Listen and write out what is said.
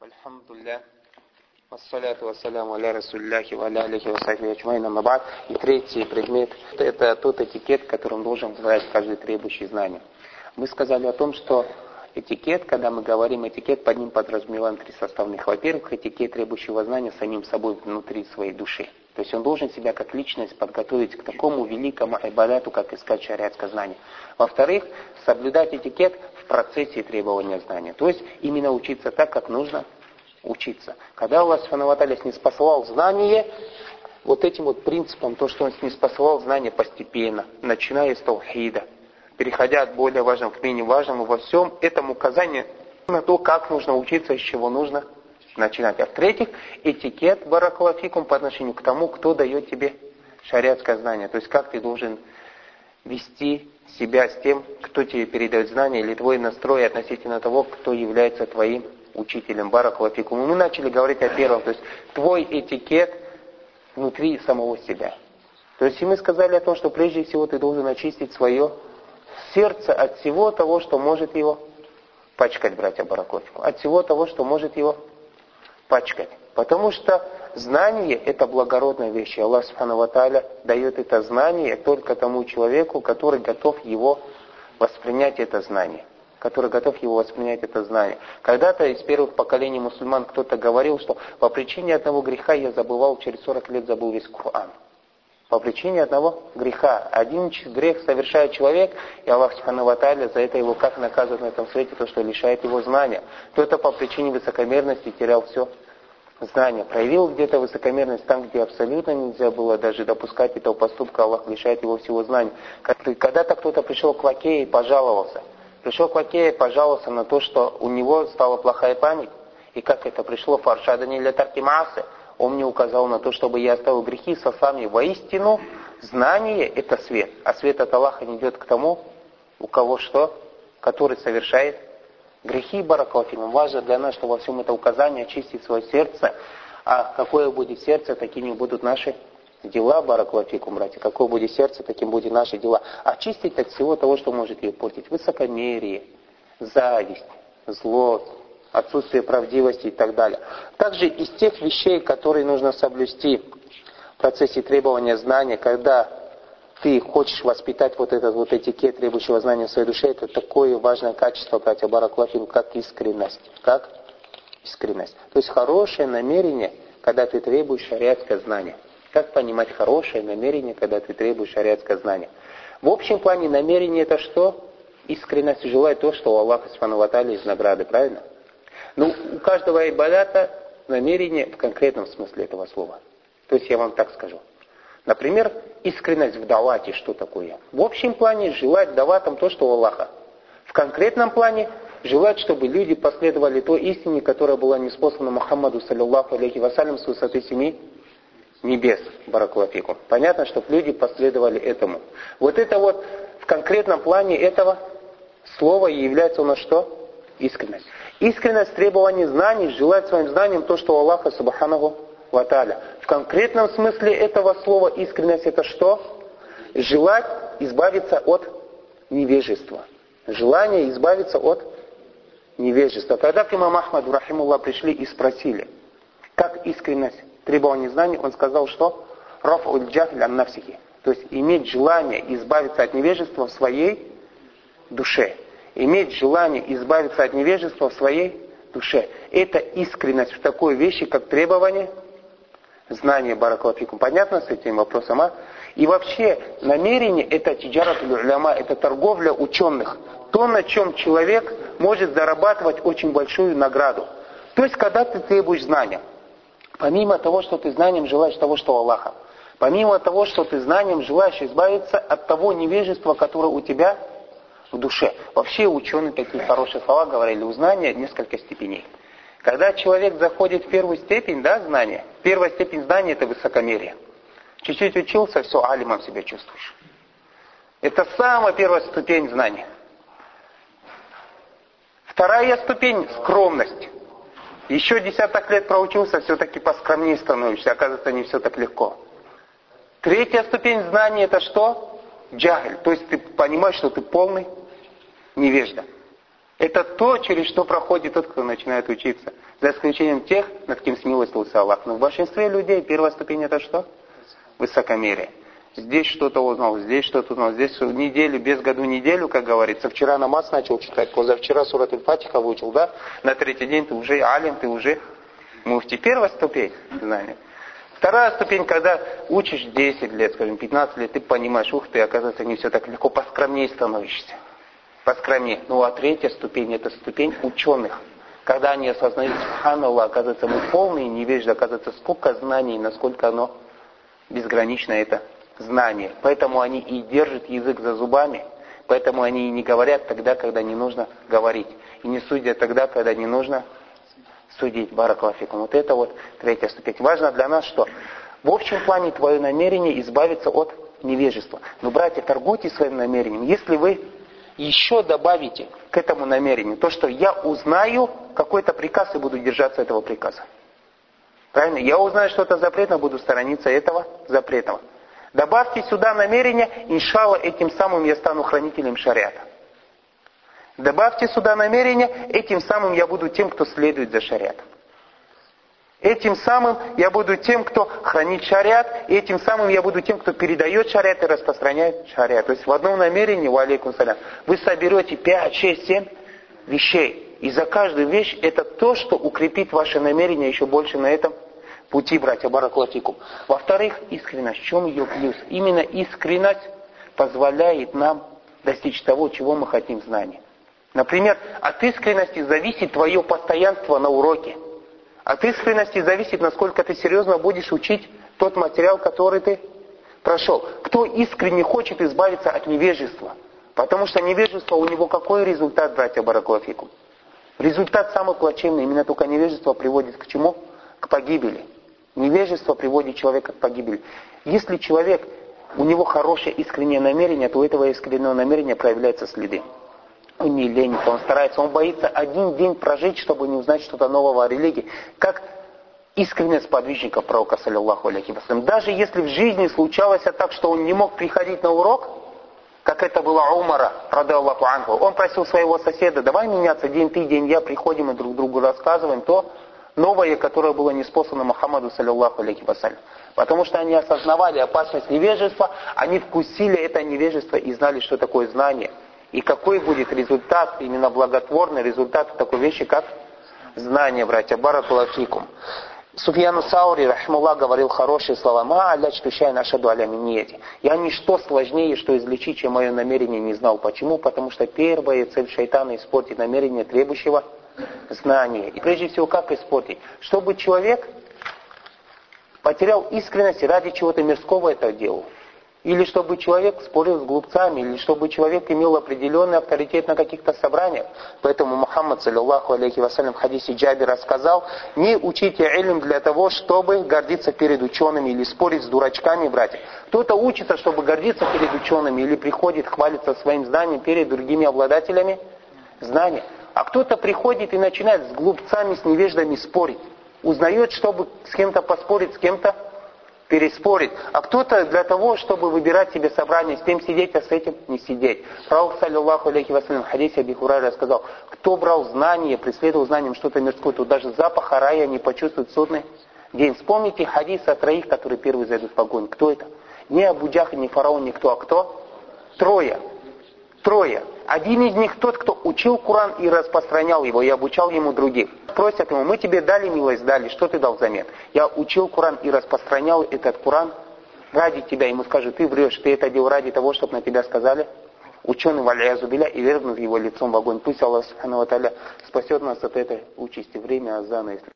Альхамдулилля. Ассаляту вассаляму аля расулляхи ва аля алихи ва сахбихи аджмаин, амма ба'д. И третий предмет – это тот этикет, которым должен знать каждый требующий знания. Мы сказали о том, что этикет, когда мы говорим этикет, под ним подразумеваем три составных. Во-первых, этикет требующего знания самим собой внутри своей души. То есть он должен себя как личность подготовить к такому великому ибадату, как искать шариатское знание. Во-вторых, соблюдать этикет в процессе требования знания. То есть именно учиться так, как нужно учиться. Когда Аллах Субхану ва Тааля ниспослал знание, вот этим вот принципом, то, что Он ниспослал знание постепенно, начиная с таухида, переходя от более важного к менее важному, во всем этом указание на то, как нужно учиться, с чего нужно начинать. А в-третьих, этикет баракаллаху фикум по отношению к тому, кто дает тебе шариатское знание. То есть как ты должен вести себя с тем, кто тебе передает знания, или твой настрой относительно того, кто является твоим учителем. Баракаллаху фикум. Мы начали говорить о первом, то есть твой этикет внутри самого себя. То есть и мы сказали о том, что прежде всего ты должен очистить свое сердце от всего того, что может его пачкать, братья баракаллаху фикум. От всего того, что может его пачкать. Потому что знание – это благородная вещь. И Аллах Субхану ва Тааля дает это знание только тому человеку, который готов его воспринять это знание. Когда-то из первых поколений мусульман кто-то говорил, что по причине одного греха я забывал, через 40 лет забыл весь Коран. По причине одного греха. Один грех совершает человек, и Аллах Субхану ва Тааля за это его как наказывает на этом свете, то, что лишает его знания. Кто-то по причине высокомерности терял все знание. Проявил где-то высокомерность там, где абсолютно нельзя было даже допускать этого поступка, Аллах лишает его всего знания. Когда-то кто-то пришел к лакею и пожаловался. На то, что у него стала плохая память. И как это пришло? Фаршадани ля тарки маасы. Он мне указал на то, чтобы я оставил грехи со сами. Воистину, знание – это свет. А свет от Аллаха не идет к тому, у кого что? Который совершает грехи. Баракаллаху фикум. Важно для нас, что во всем это указание очистить свое сердце. А какое будет сердце, такими будут наши дела. Баракаллаху фикум, братья. Какое будет сердце, таким будут наши дела. Очистить от всего того, что может ее портить. Высокомерие, зависть, злость, отсутствие правдивости и так далее. Также из тех вещей, которые нужно соблюсти в процессе требования знания, когда ты хочешь воспитать вот этот вот этикет требующего знания в своей душе, это такое важное качество, братья баракаллаху фикум, как искренность. Как искренность. То есть хорошее намерение, когда ты требуешь шариатское знание. Как понимать хорошее намерение, когда ты требуешь шариатское знание? В общем плане намерение это что? Искренность, желает то, что у Аллаха Субхану ва Тааля из награды, правильно? Но у каждого ибадата намерение в конкретном смысле этого слова. То есть я вам так скажу. Например, искренность в давате, что такое? В общем плане желать даватам то, что у Аллаха. В конкретном плане желать, чтобы люди последовали той истине, которая была ниспослана Мухаммаду, саллиллаху алейхи вассалям, с высоты 7 небес. Баракаллаху фикум. Понятно, чтобы люди последовали этому. Вот это вот в конкретном плане этого слова является у нас что? Искренность. Искренность требования знаний, желать своим знанием то, что у Аллаха Субханаху ва Тааля. В конкретном смысле этого слова искренность это что? Желать избавиться от невежества. Желание избавиться от невежества. Когда к имаму Ахмаду, рахимуллах, пришли и спросили, как искренность требования знаний, он сказал, что раф'уль джахль ан нафсихи. То есть иметь желание избавиться от невежества в своей душе. Иметь желание избавиться от невежества в своей душе. Это искренность в такой вещи, как требование знания. Баракаллаху фикум. Понятно с этим вопросом, а? И вообще, намерение это тиджаратуль уляма, это торговля ученых. То, на чем человек может зарабатывать очень большую награду. То есть, когда ты требуешь знания, помимо того, что ты знанием желаешь того, что у Аллаха, помимо того, что ты знанием желаешь избавиться от того невежества, которое у тебя в душе. Вообще ученые такие хорошие слова говорили, у знания несколько степеней. Когда человек заходит в первую степень, да, знания, первая степень знания это высокомерие. Чуть-чуть учился, все, алимом себя чувствуешь. Это самая первая ступень знания. Вторая ступень – скромность. Еще десяток лет проучился, все-таки поскромнее становишься. Оказывается, не все так легко. Третья ступень знания это что? Джахль. То есть ты понимаешь, что ты полный невежда. Это то, через что проходит тот, кто начинает учиться. За исключением тех, над кем смилостился Аллах. Но в большинстве людей первая ступень это что? Высокомерие. Здесь что-то узнал, здесь что-то узнал, здесь неделю, без году неделю, как говорится. Вчера намаз начал читать, позавчера сурат аль-Фатиха выучил, да? На третий день ты уже алим, ты уже муфти. Первая ступень знания. Вторая ступень, когда учишь 10 лет, скажем, 15 лет, ты понимаешь, ух ты, оказывается, не все так легко, поскромнее становишься. Поскромнее. Ну а третья ступень, это ступень ученых. Когда они осознают, субханаллах, оказывается, мы полные невежды, оказывается, сколько знаний, насколько оно безгранично, это знание. Поэтому они и держат язык за зубами, поэтому они и не говорят тогда, когда не нужно говорить. И не судят тогда, когда не нужно судить. Баракалафикум. Вот это вот третья ступень. Важно для нас, что в общем плане твое намерение избавиться от невежества. Но, братья, торгуйте своим намерением. Если вы еще добавите к этому намерению то, что я узнаю какой-то приказ и буду держаться этого приказа. Правильно? Я узнаю что-то запретное, буду сторониться этого запретного. Добавьте сюда намерение, иншалла, этим самым я стану хранителем шариата. Добавьте сюда намерение, этим самым я буду тем, кто следует за шариатом. Этим самым я буду тем, кто хранит шариат, и этим самым я буду тем, кто передает шариат и распространяет шариат. То есть в одном намерении, ва алейкум салям, вы соберете 5, 6, 7 вещей. И за каждую вещь это то, что укрепит ваше намерение еще больше на этом пути, братья, баракалафикум. Во-вторых, искренность. В чем ее плюс? Именно искренность позволяет нам достичь того, чего мы хотим в знании. Например, от искренности зависит твое постоянство на уроке. От искренности зависит, насколько ты серьезно будешь учить тот материал, который ты прошел. Кто искренне хочет избавиться от невежества? Потому что невежество, у него какой результат, братья, баракалафикум? Результат самый плачевный. Именно только невежество приводит к чему? К погибели. Невежество приводит человека к погибели. Если человек, у него хорошее искреннее намерение, то у этого искреннего намерения проявляются следы. Он не ленится, он старается, он боится один день прожить, чтобы не узнать что-то нового о религии. Как искренность подвижника пророка, саллиллаху алейхи вассалям. Даже если в жизни случалось так, что он не мог приходить на урок, как это было у Умара, радаллаху анху, он просил своего соседа, давай меняться, день ты, день я, приходим и друг другу рассказываем то новое, которое было неспослано Мухаммаду, саллиллаху алейхи вассалям. Потому что они осознавали опасность невежества, они вкусили это невежество и знали, что такое знание. И какой будет результат, именно благотворный результат такой вещи, как знание, братья. Баракалафикум. Суфьян Саури, рахмуллах, говорил хорошие слова. Ма аляч тушайн ашаду аля миньети. Я ничто сложнее, что излечить, чем мое намерение не знал. Почему? Потому что первая цель шайтана испортить намерение требующего знания. И прежде всего, как испортить? Чтобы человек потерял искренность и ради чего-то мирского это делал. Или чтобы человек спорил с глупцами, или чтобы человек имел определенный авторитет на каких-то собраниях. Поэтому Мухаммад, саллиллаху алейхи вассалям, в хадисе Джабира сказал, не учите илм для того, чтобы гордиться перед учеными или спорить с дурачками, братья. Кто-то учится, чтобы гордиться перед учеными, или приходит, хвалится своим знанием перед другими обладателями знания. А кто-то приходит и начинает с глупцами, с невеждами спорить. Узнает, чтобы с кем-то поспорить, с кем-то переспорить. А кто-то для того, чтобы выбирать себе собрание, с кем сидеть, а с этим не сидеть. Пророк, саллиллаху алейхи вассалям, в хадисе Аби Хурайра сказал, кто брал знание, преследовал знанием что-то мирское, то даже запаха рая не почувствует в судный день. Вспомните хадис о троих, которые первые зайдут в огонь. Кто это? Не Абу Джахл, не фараон, никто, а кто? Трое. Один из них тот, кто учил Коран и распространял его, и обучал ему других. Просят ему, мы тебе дали милость, дали, что ты дал взамен? Я учил Коран и распространял этот Коран ради тебя. Ему скажут, ты врешь, ты это делал ради того, чтобы на тебя сказали ученый валязу биля и вергнут его лицом в огонь. Пусть Аллах субхану ва тааля спасет нас от этой участи. Время азана.